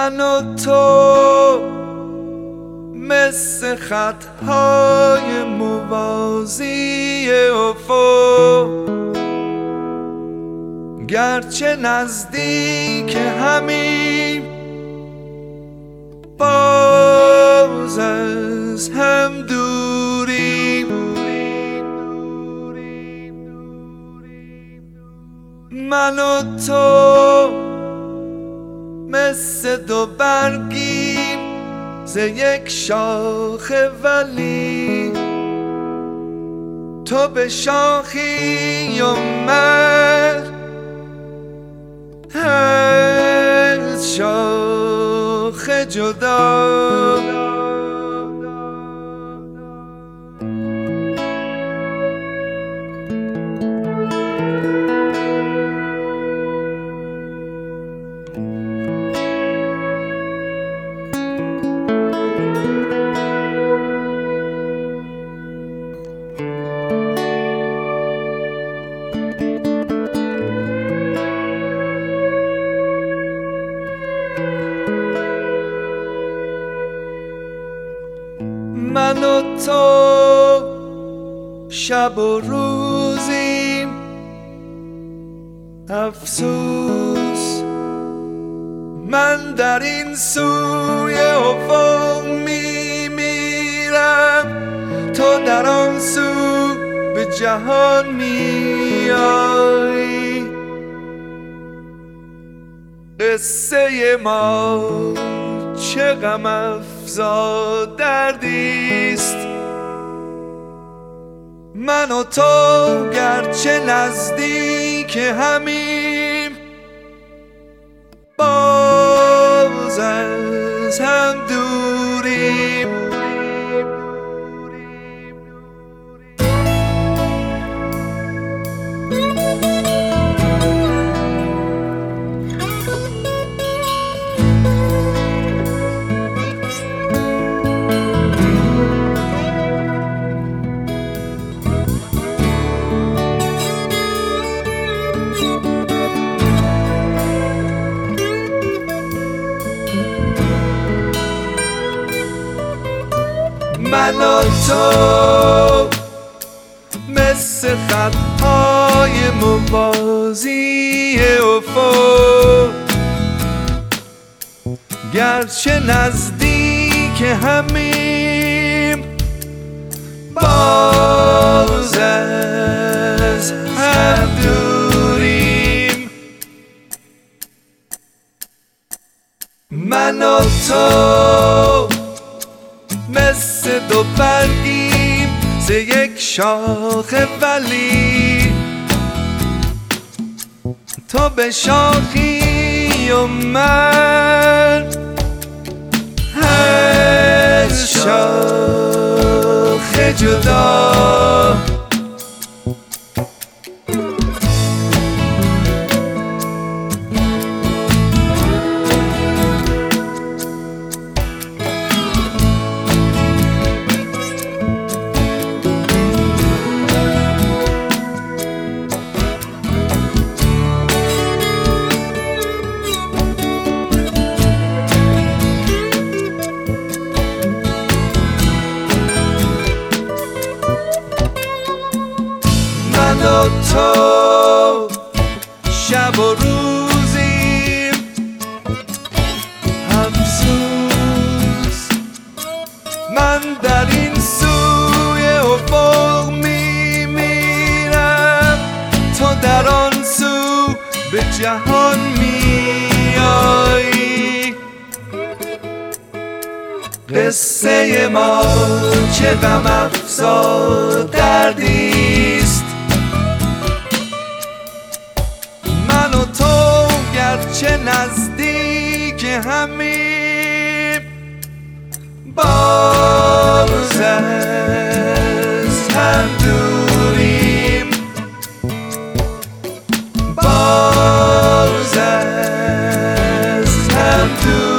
من و تو مثل خطهای موازی افق، گرچه نزدیک همیم باز از هم دوریم. من و تو مثل دو برگیم ز یک شاخه، ولی تو به شاخی و من از شاخه جدا. من و تو شب و روزیم، افسوس من در این سوی افق میمیرم، تو در آن سو به جهان میایی. قصه ما چه غم افزا دردیست، من و تو گرچه نزدیک همیم باز از هم دوریم. من و تو مثل خطهای موازی افق، گرچه نزدیک همیم باز از هم دوریم. من و تو مثل دو برگیم ز یک شاخه، ولی تو به شاخی و من از شاخه جدا. من و تو شب و روزیم، افسوس من در این سوی افق میمیرم، تو در آن سو به جهان میایی. قصه ما چه غم افزا دردیست، من و تو گرچه نزدیک همیم باز از هم دوریم. باز از هم دوریم.